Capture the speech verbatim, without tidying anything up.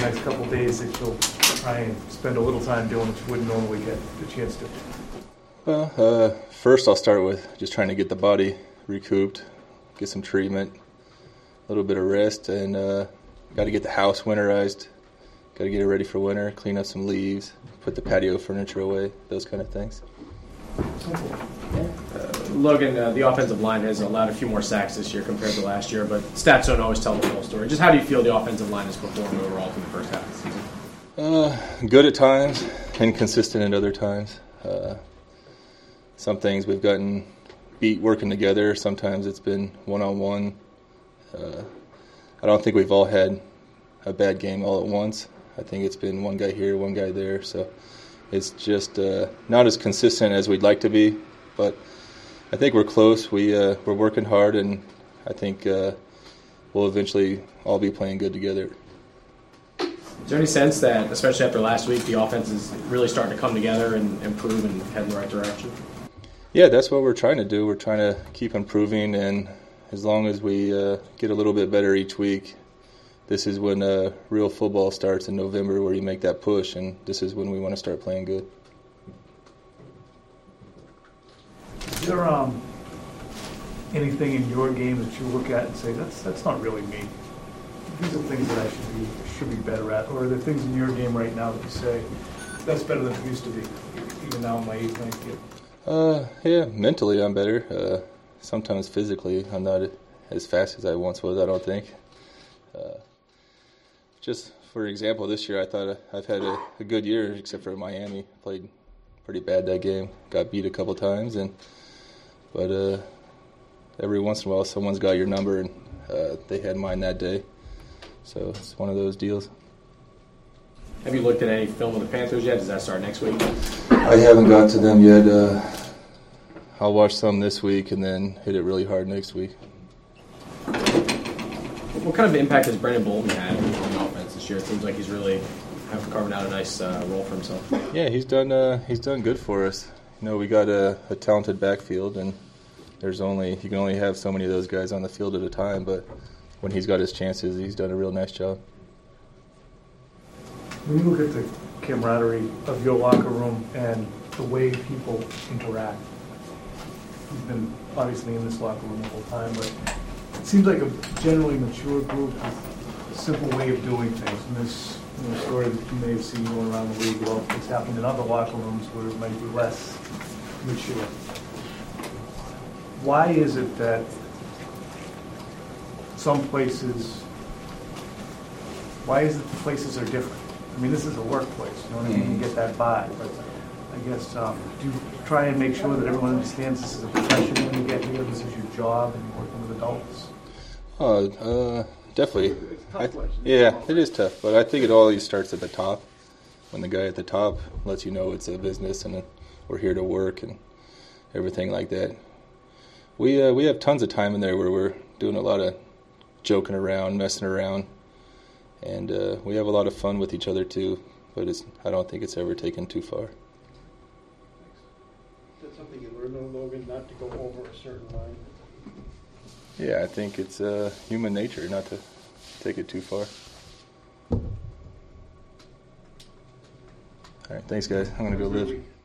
next couple of days that you'll try and spend a little time doing what you wouldn't normally get the chance to? Well, uh, first I'll start with just trying to get the body recouped, get some treatment, a little bit of rest, and uh, got to get the house winterized, got to get it ready for winter, clean up some leaves, put the patio furniture away, those kind of things. Uh, Logan, uh, the offensive line has allowed a few more sacks this year compared to last year, but stats don't always tell the full story. Just how do you feel the offensive line has performed overall through the first half of the season? Uh, good at times, inconsistent at other times. Uh, some things we've gotten beat working together. Sometimes it's been one-on-one. Uh, I don't think we've all had a bad game all at once. I think it's been one guy here, one guy there. So it's just uh, not as consistent as we'd like to be, but I think we're close. We, uh, we're working hard, and I think uh, we'll eventually all be playing good together. Is there any sense that, especially after last week, the offense is really starting to come together and improve and head in the right direction? Yeah, that's what we're trying to do. We're trying to keep improving, and as long as we uh, get a little bit better each week, this is when uh, real football starts in November, where you make that push, and this is when we want to start playing good. Is there um, anything in your game that you look at and say, that's that's not really me? These are things that I should be should be better at, or are there things in your game right now that you say, that's better than it used to be, even now in my eighth, ninth year? Uh, yeah, mentally I'm better. Uh, sometimes physically I'm not as fast as I once was, I don't think. Uh, just for example, this year I thought I've had a, a good year, except for Miami. Played pretty bad that game. Got beat a couple times, and but uh, every once in a while someone's got your number, and uh, they had mine that day. So it's one of those deals. Have you looked at any film of the Panthers yet? Does that start next week? I haven't got to them yet. Uh, I'll watch some this week and then hit it really hard next week. What kind of impact has Brandon Bolden had on the offense this year? It seems like he's really carving out a nice uh, role for himself. Yeah, he's done. Uh, he's done good for us. You know, we got a, a talented backfield, and there's only you can only have so many of those guys on the field at a time. But when he's got his chances, he's done a real nice job. When you look at the camaraderie of your locker room and the way people interact, you've been obviously in this locker room the whole time, but it seems like a generally mature group with a simple way of doing things. And this you know, story that you may have seen going around the league, well, it's happened in other locker rooms where it might be less mature. Why is it that some places, why is it the places are different? I mean, this is a workplace, you know what I mean? You get that vibe, but I guess, um, do you try and make sure that everyone understands this is a profession when you get here, this is your job, and you're working with adults? Oh, uh, definitely. I, yeah, it is tough, but I think it always starts at the top. When the guy at the top lets you know it's a business and we're here to work and everything like that. We uh, we have tons of time in there where we're doing a lot of joking around, messing around, and uh, we have a lot of fun with each other too. But it's I don't think it's ever taken too far. Is that something you learned on Logan, not to go over a certain line? Yeah, I think it's uh, human nature not to take it too far. All right, thanks guys. I'm gonna go live.